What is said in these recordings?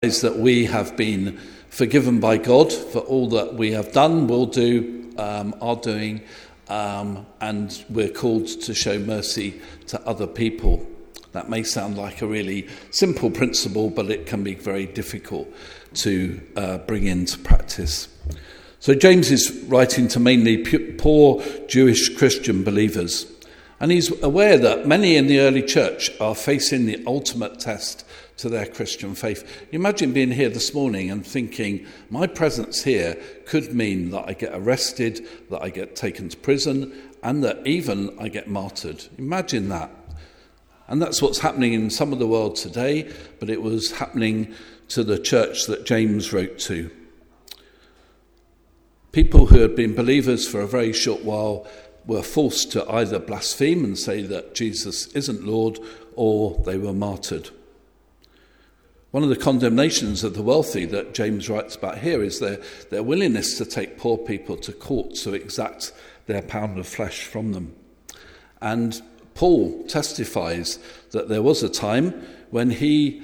is that we have been forgiven by God for all that we have done, will do, are doing, and we're called to show mercy to other people. That may sound like a really simple principle, but it can be very difficult to bring into practice. So James is writing to mainly poor Jewish Christian believers, and he's aware that many in the early church are facing the ultimate test to their Christian faith. Imagine being here this morning and thinking, my presence here could mean that I get arrested, that I get taken to prison, and that even I get martyred. Imagine that. And that's what's happening in some of the world today, but it was happening to the church that James wrote to. People who had been believers for a very short while were forced to either blaspheme and say that Jesus isn't Lord, or they were martyred. One of the condemnations of the wealthy that James writes about here is their willingness to take poor people to court to exact their pound of flesh from them. And Paul testifies that there was a time when his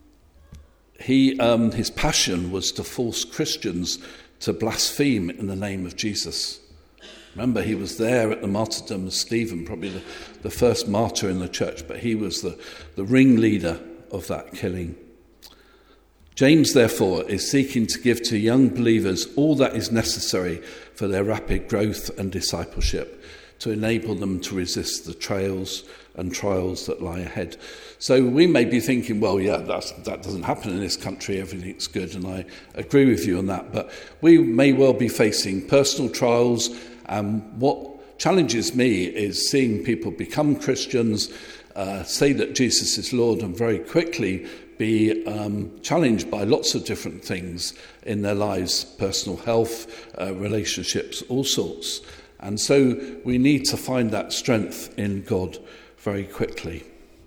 passion was to force Christians to blaspheme in the name of Jesus. Remember, he was there at the martyrdom of Stephen, probably the first martyr in the church, but he was the ringleader of that killing. James, therefore, is seeking to give to young believers all that is necessary for their rapid growth and discipleship, to enable them to resist the trails and trials that lie ahead. So we may be thinking, well, yeah, that doesn't happen in this country, everything's good, and I agree with you on that. But we may well be facing personal trials, and what challenges me is seeing people become Christians, say that Jesus is Lord, and very quickly be challenged by lots of different things in their lives, personal health, relationships, all sorts. And so we need to find that strength in God very quickly.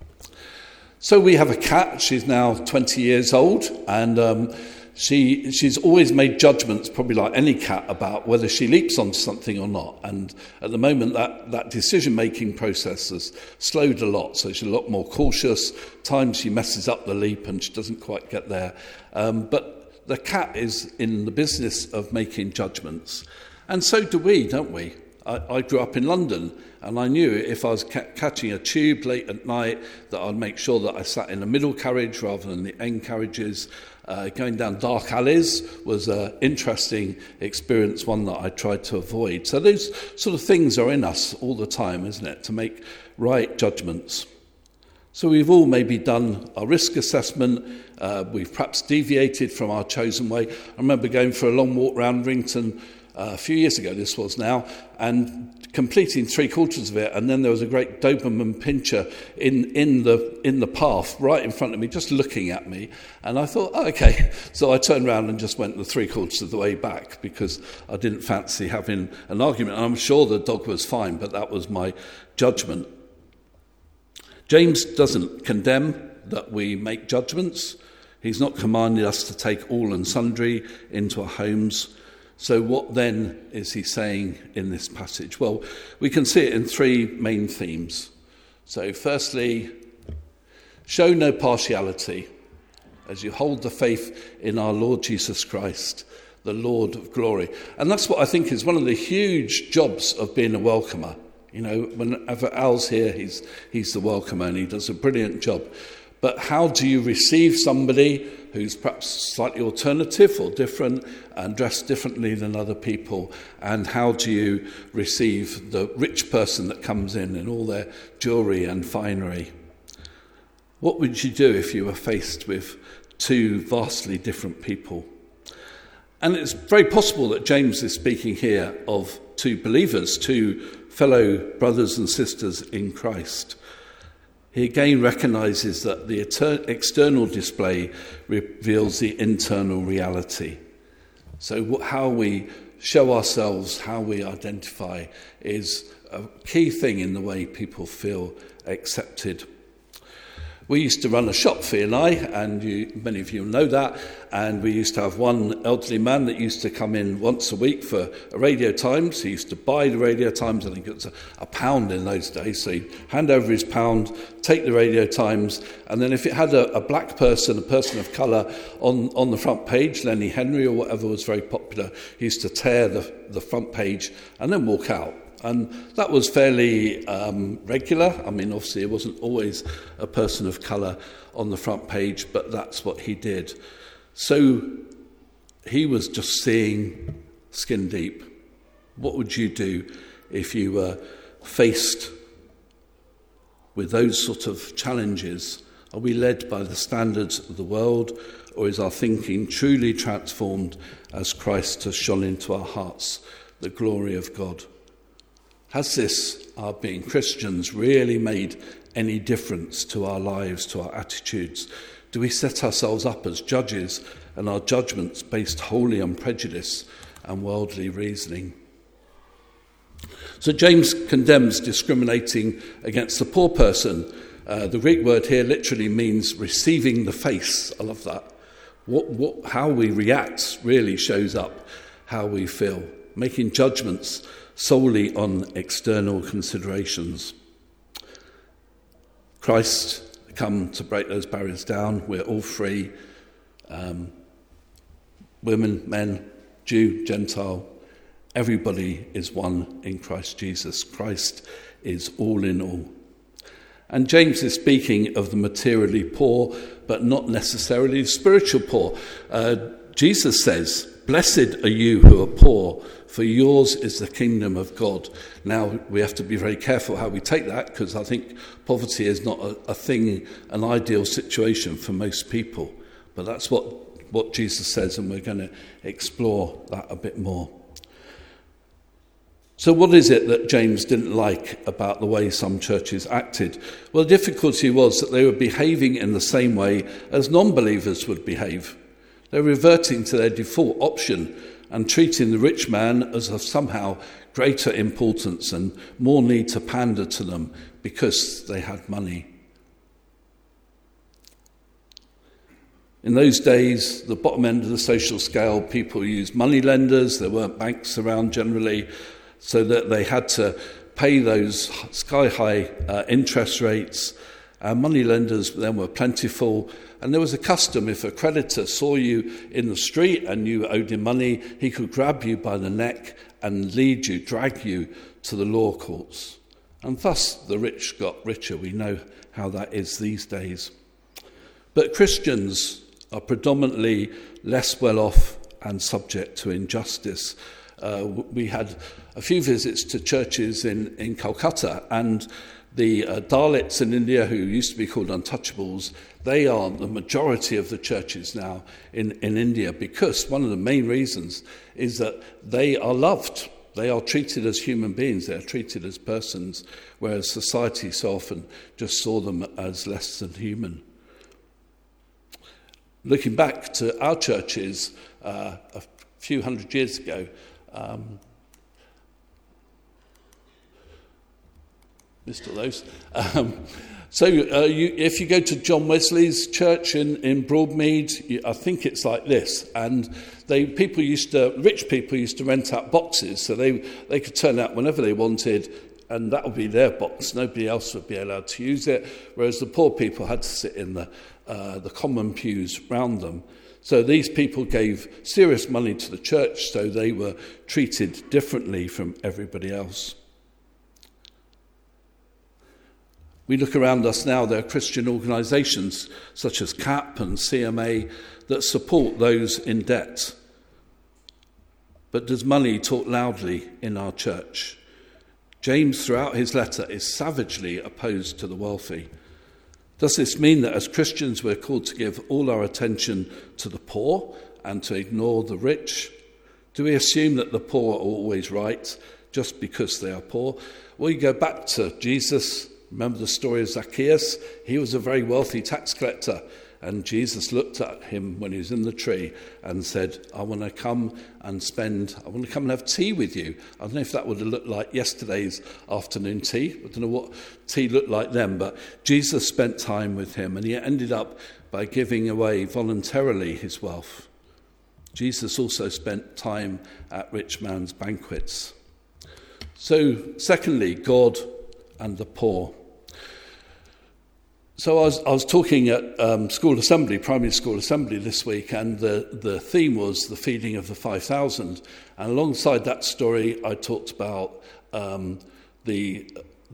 So we have a cat. She's now 20 years old, and she's always made judgments, probably like any cat, about whether she leaps onto something or not. And at the moment, that decision-making process has slowed a lot, so she's a lot more cautious. Times she messes up the leap and she doesn't quite get there. But the cat is in the business of making judgments. And so do we, don't we? I grew up in London, and I knew if I was catching a tube late at night that I'd make sure that I sat in the middle carriage rather than the end carriages. Going down dark alleys was an interesting experience, one that I tried to avoid. So those sort of things are in us all the time, isn't it, to make right judgments. So we've all maybe done our risk assessment. We've perhaps deviated from our chosen way. I remember going for a long walk around Rington a few years ago, this was now, and completing 3/4 of it, and then there was a great Doberman pincher in the path right in front of me, just looking at me, and I thought, oh, okay. So I turned around and just went the 3/4 of the way back because I didn't fancy having an argument. I'm sure the dog was fine, but that was my judgment. James doesn't condemn that we make judgments. He's not commanded us to take all and sundry into our homes. So what then is he saying in this passage? Well, we can see it in three main themes. So firstly, show no partiality as you hold the faith in our Lord Jesus Christ, the Lord of glory. And that's what I think is one of the huge jobs of being a welcomer. You know, whenever Al's here, he's the welcomer and he does a brilliant job. But how do you receive somebody who's perhaps slightly alternative or different and dressed differently than other people? And how do you receive the rich person that comes in all their jewellery and finery? What would you do if you were faced with two vastly different people? And it's very possible that James is speaking here of two believers, two fellow brothers and sisters in Christ. He again recognises that the external display reveals the internal reality. So how we show ourselves, how we identify, is a key thing in the way people feel accepted. We used to run a shop, Fee and I, and many of you know that, and we used to have one elderly man that used to come in once a week for a Radio Times. He used to buy the Radio Times. I think it was a pound in those days, so he'd hand over his pound, take the Radio Times, and then if it had a black person, a person of colour, on the front page, Lenny Henry or whatever was very popular, he used to tear the front page and then walk out. And that was fairly regular. I mean, obviously, it wasn't always a person of colour on the front page, but that's what he did. So he was just seeing skin deep. What would you do if you were faced with those sort of challenges? Are we led by the standards of the world, or is our thinking truly transformed as Christ has shone into our hearts, the glory of God? Has this, our being Christians, really made any difference to our lives, to our attitudes? Do we set ourselves up as judges and our judgments based wholly on prejudice and worldly reasoning? So James condemns discriminating against the poor person. The Greek word here literally means receiving the face. I love that. How we react really shows up how we feel. Making judgments solely on external considerations. Christ come to break those barriers down. We're all free. Women, men, Jew, Gentile, everybody is one in Christ Jesus. Christ is all in all. And James is speaking of the materially poor, but not necessarily the spiritual poor. Jesus says, "Blessed are you who are poor, for yours is the kingdom of God." Now, we have to be very careful how we take that, because I think poverty is not a thing, an ideal situation for most people. But that's what Jesus says, and we're going to explore that a bit more. So what is it that James didn't like about the way some churches acted? Well, the difficulty was that they were behaving in the same way as non-believers would behave. They're reverting to their default option and treating the rich man as of somehow greater importance and more need to pander to them because they had money. In those days, the bottom end of the social scale, people used money lenders. There weren't banks around generally, so that they had to pay those sky-high interest rates. Money lenders then were plentiful, and there was a custom: if a creditor saw you in the street and you owed him money, he could grab you by the neck and drag you to the law courts. And thus the rich got richer. We know how that is these days. But Christians are predominantly less well off and subject to injustice. We had a few visits to churches in Calcutta, and the Dalits in India, who used to be called untouchables, they are the majority of the churches now in India, because one of the main reasons is that they are loved. They are treated as human beings. They are treated as persons, whereas society so often just saw them as less than human. Looking back to our churches a few hundred years ago, missed all those. If you go to John Wesley's church in Broadmead, I think it's like this. And rich people used to rent out boxes, so they could turn out whenever they wanted, and that would be their box. Nobody else would be allowed to use it, whereas the poor people had to sit in the common pews round them. So these people gave serious money to the church, so they were treated differently from everybody else. We look around us now, there are Christian organisations such as CAP and CMA that support those in debt. But does money talk loudly in our church? James, throughout his letter, is savagely opposed to the wealthy. Does this mean that as Christians we're called to give all our attention to the poor and to ignore the rich? Do we assume that the poor are always right just because they are poor? Well, you go back to Jesus. Remember the story of Zacchaeus? He was a very wealthy tax collector, And Jesus looked at him when he was in the tree and said, I want to come and have tea with you. I don't know if that would have looked like yesterday's afternoon tea. I don't know what tea looked like then, but Jesus spent time with him, and he ended up by giving away voluntarily his wealth. Jesus also spent time at rich man's banquets. So, secondly, God and the poor. So I was talking at primary school assembly this week, and the theme was the feeding of the 5,000. And alongside that story, I talked about the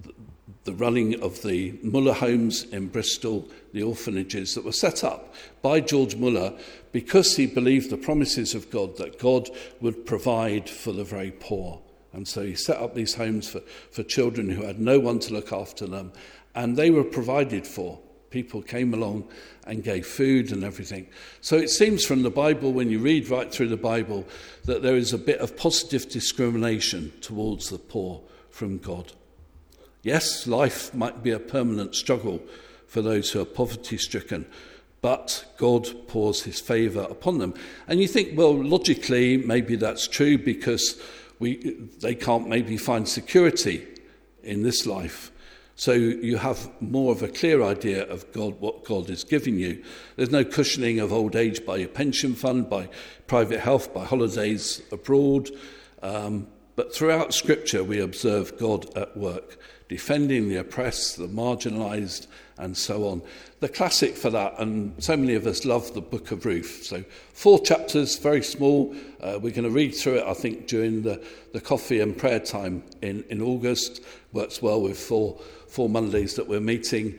running of the Muller homes in Bristol, the orphanages that were set up by George Muller because he believed the promises of God, that God would provide for the very poor. And so he set up these homes for children who had no one to look after them, and they were provided for. People came along and gave food and everything. So it seems from the Bible, when you read right through the Bible, that there is a bit of positive discrimination towards the poor from God. Yes, life might be a permanent struggle for those who are poverty-stricken, but God pours his favour upon them. And you think, well, logically, maybe that's true because they can't maybe find security in this life. So you have more of a clear idea of God, what God is giving you. There's no cushioning of old age by your pension fund, by private health, by holidays abroad. But throughout Scripture, we observe God at work, defending the oppressed, the marginalised, and so on. The classic for that, and so many of us love the Book of Ruth. So 4 chapters, very small. We're going to read through it, I think, during the coffee and prayer time in August. Works well with four Mondays that we're meeting.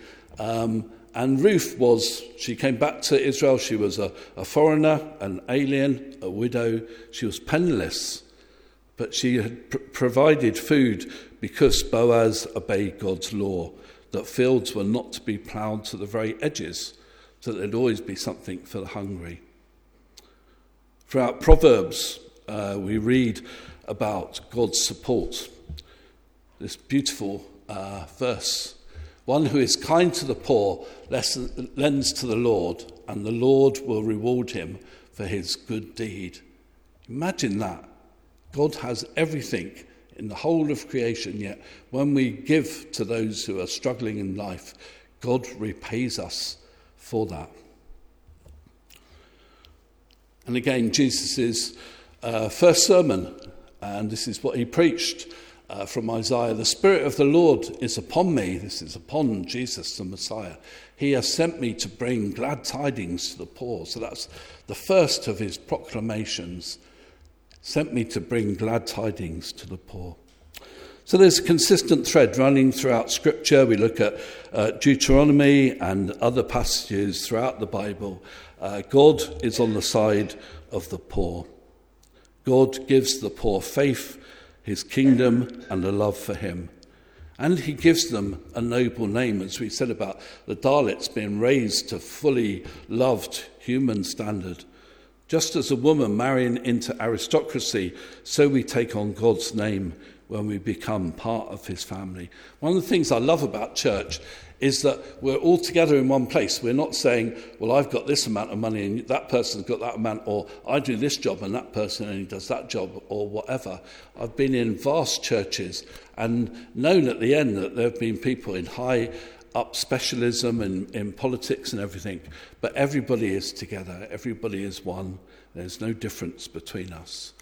And Ruth she came back to Israel. She was a foreigner, an alien, a widow. She was penniless, but she had provided food because Boaz obeyed God's law, that fields were not to be ploughed to the very edges, so that there'd always be something for the hungry. Throughout Proverbs, we read about God's support. This beautiful verse. One who is kind to the poor lends to the Lord, and the Lord will reward him for his good deed. Imagine that. God has everything in the whole of creation, yet when we give to those who are struggling in life, God repays us for that. And again, Jesus' first sermon, and this is what he preached from Isaiah. The Spirit of the Lord is upon me. This is upon Jesus, the Messiah. He has sent me to bring glad tidings to the poor. So that's the first of his proclamations. Sent me to bring glad tidings to the poor. So there's a consistent thread running throughout Scripture. We look at Deuteronomy and other passages throughout the Bible. God is on the side of the poor. God gives the poor faith, his kingdom, and a love for him. And he gives them a noble name, as we said about the Dalits being raised to fully loved human standard. Just as a woman marrying into aristocracy, so we take on God's name when we become part of his family. One of the things I love about church is that we're all together in one place. We're not saying, well, I've got this amount of money and that person's got that amount, or I do this job and that person only does that job, or whatever. I've been in vast churches and known at the end that there have been people in high up specialism in politics and everything, but everybody is together, everybody is one. There's no difference between us.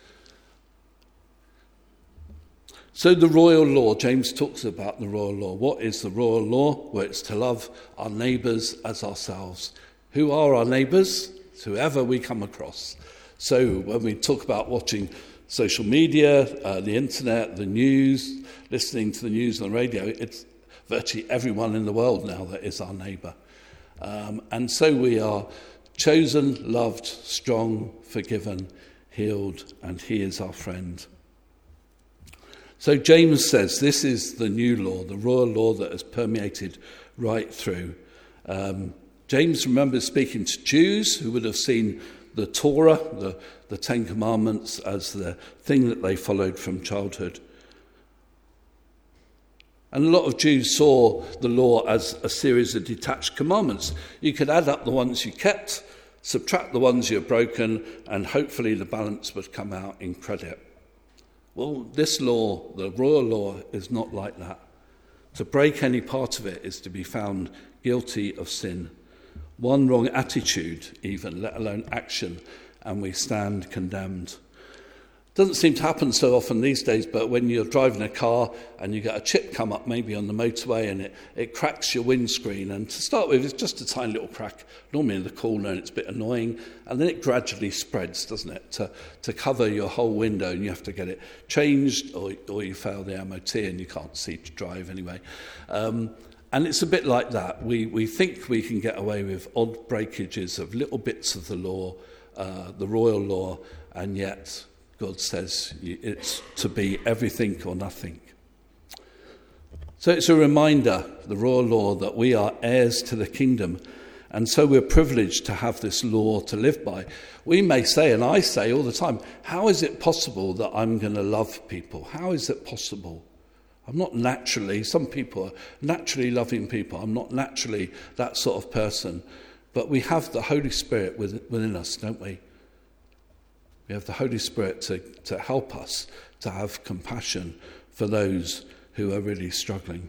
So the royal law, James talks about the royal law. What is the royal law? Well, it's to love our neighbours as ourselves. Who are our neighbours? It's whoever we come across. So when we talk about watching social media, the internet, the news, listening to the news on the radio, it's virtually everyone in the world now that is our neighbour. And so we are chosen, loved, strong, forgiven, healed, and he is our friend. So James says this is the new law, the royal law that has permeated right through. James remembers speaking to Jews who would have seen the Torah, the Ten Commandments, as the thing that they followed from childhood. And a lot of Jews saw the law as a series of detached commandments. You could add up the ones you kept, subtract the ones you've broken, and hopefully the balance would come out in credit. Well, this law, the royal law, is not like that. To break any part of it is to be found guilty of sin. One wrong attitude, even, let alone action, and we stand condemned. Doesn't seem to happen so often these days, but when you're driving a car and you get a chip come up maybe on the motorway and it cracks your windscreen, and to start with it's just a tiny little crack, normally in the corner, and it's a bit annoying, and then it gradually spreads, doesn't it, to cover your whole window, and you have to get it changed, or you fail the MOT and you can't see to drive anyway. And it's a bit like that. We think we can get away with odd breakages of little bits of the law, the royal law, and yet God says it's to be everything or nothing. So it's a reminder, the royal law, that we are heirs to the kingdom, and so we're privileged to have this law to live by. We may say, and I say all the time, how is it possible that I'm going to love people? How is it possible? I'm not naturally, some people are naturally loving people. I'm not naturally that sort of person. But we have the Holy Spirit within us, don't we? We have the Holy Spirit to help us to have compassion for those who are really struggling.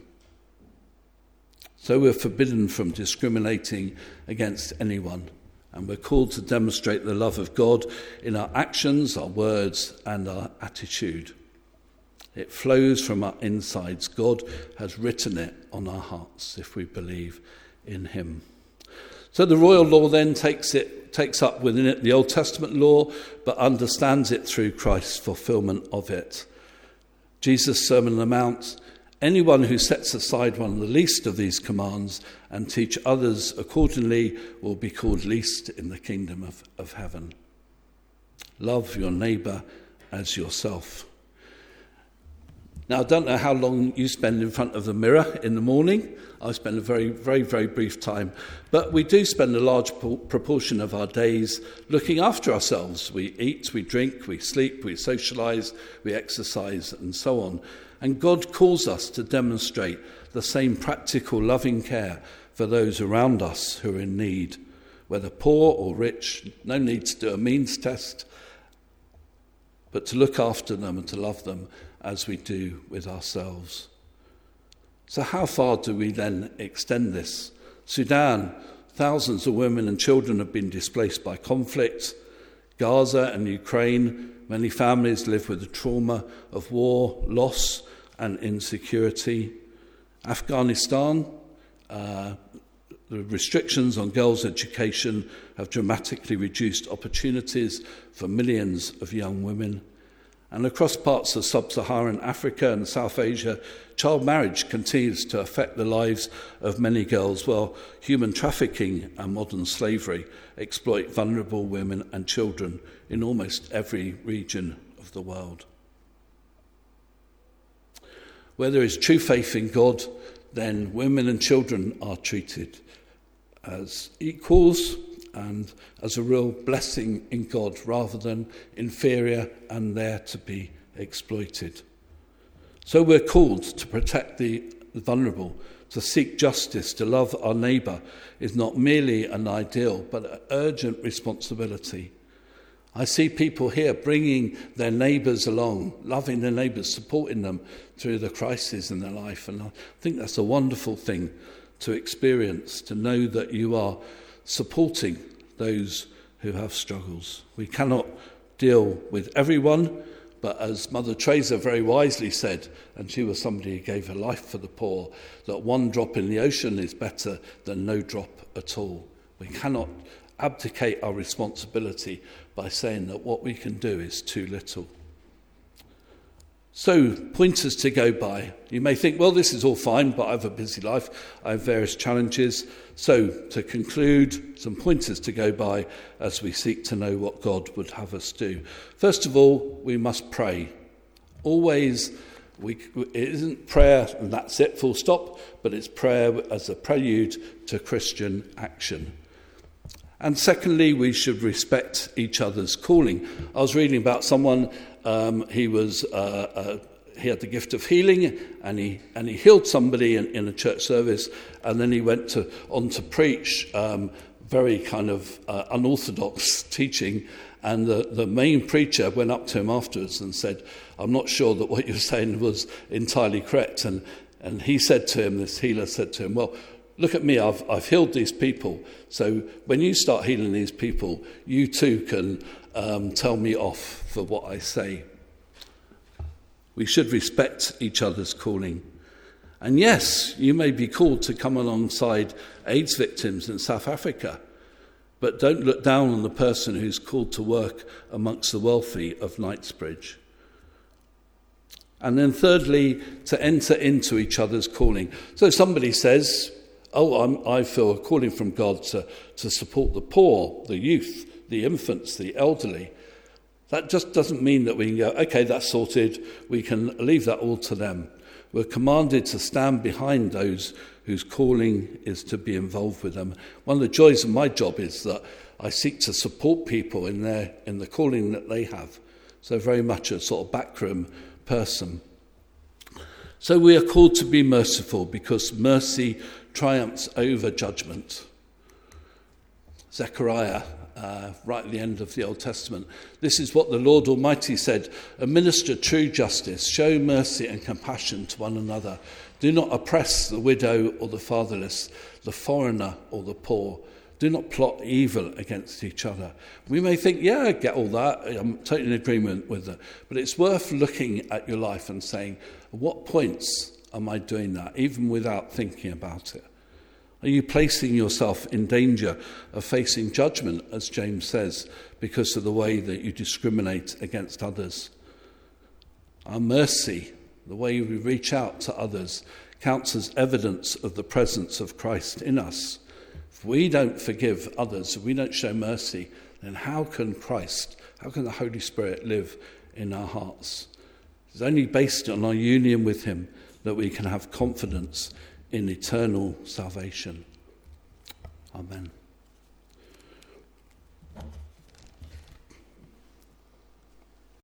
So we're forbidden from discriminating against anyone, and we're called to demonstrate the love of God in our actions, our words, and our attitude. It flows from our insides. God has written it on our hearts if we believe in him. So the royal law then takes up within it the Old Testament law, but understands it through Christ's fulfillment of it. Jesus' Sermon on the Mount: anyone who sets aside one of the least of these commands and teach others accordingly will be called least in the kingdom of heaven. Love your neighbour as yourself. Now, I don't know how long you spend in front of the mirror in the morning. I spend a very, very, very brief time. But we do spend a large proportion of our days looking after ourselves. We eat, we drink, we sleep, we socialise, we exercise, and so on. And God calls us to demonstrate the same practical loving care for those around us who are in need, whether poor or rich. No need to do a means test, but to look after them and to love them as we do with ourselves. So how far do we then extend this? Sudan, thousands of women and children have been displaced by conflict. Gaza and Ukraine, many families live with the trauma of war, loss and insecurity. Afghanistan, the restrictions on girls' education have dramatically reduced opportunities for millions of young women. And across parts of sub-Saharan Africa and South Asia, child marriage continues to affect the lives of many girls, while human trafficking and modern slavery exploit vulnerable women and children in almost every region of the world. Where there is true faith in God, then women and children are treated as equals and as a real blessing in God rather than inferior and there to be exploited. So we're called to protect the vulnerable, to seek justice, to love our neighbour is not merely an ideal but an urgent responsibility. I see people here bringing their neighbours along, loving their neighbours, supporting them through the crises in their life, and I think that's a wonderful thing to experience, to know that you are supporting those who have struggles. We cannot deal with everyone, but as Mother Teresa very wisely said, and she was somebody who gave her life for the poor, that one drop in the ocean is better than no drop at all. We cannot abdicate our responsibility by saying that what we can do is too little. So, pointers to go by. You may think, well, this is all fine, but I have a busy life. I have various challenges. So, to conclude, some pointers to go by as we seek to know what God would have us do. First of all, we must pray. Always, it isn't prayer and that's it, full stop, but it's prayer as a prelude to Christian action. And secondly, we should respect each other's calling. I was reading about someone, he he had the gift of healing, and he healed somebody in a church service, and then he went on to preach very kind of unorthodox teaching, and the main preacher went up to him afterwards and said, "I'm not sure that what you're saying was entirely correct." And he said to him, this healer said to him, "Well, look at me, I've healed these people, so when you start healing these people, you too can tell me off for what I say." We should respect each other's calling. And yes, you may be called to come alongside AIDS victims in South Africa, but don't look down on the person who's called to work amongst the wealthy of Knightsbridge. And then thirdly, to enter into each other's calling. So somebody says, I feel a calling from God to support the poor, the youth, the infants, the elderly. That just doesn't mean that we can go, okay, that's sorted, we can leave that all to them. We're commanded to stand behind those whose calling is to be involved with them. One of the joys of my job is that I seek to support people in the calling that they have. So very much a sort of backroom person. So we are called to be merciful because mercy triumphs over judgment. Zechariah, right at the end of the Old Testament. This is what the Lord Almighty said: "Administer true justice, show mercy and compassion to one another. Do not oppress the widow or the fatherless, the foreigner or the poor. Do not plot evil against each other." We may think, yeah, I get all that, I'm totally in agreement with that. But it's worth looking at your life and saying, at what points am I doing that, even without thinking about it? Are you placing yourself in danger of facing judgment, as James says, because of the way that you discriminate against others? Our mercy, the way we reach out to others, counts as evidence of the presence of Christ in us. If we don't forgive others, if we don't show mercy, then how can the Holy Spirit live in our hearts? It's only based on our union with him that we can have confidence in eternal salvation. Amen.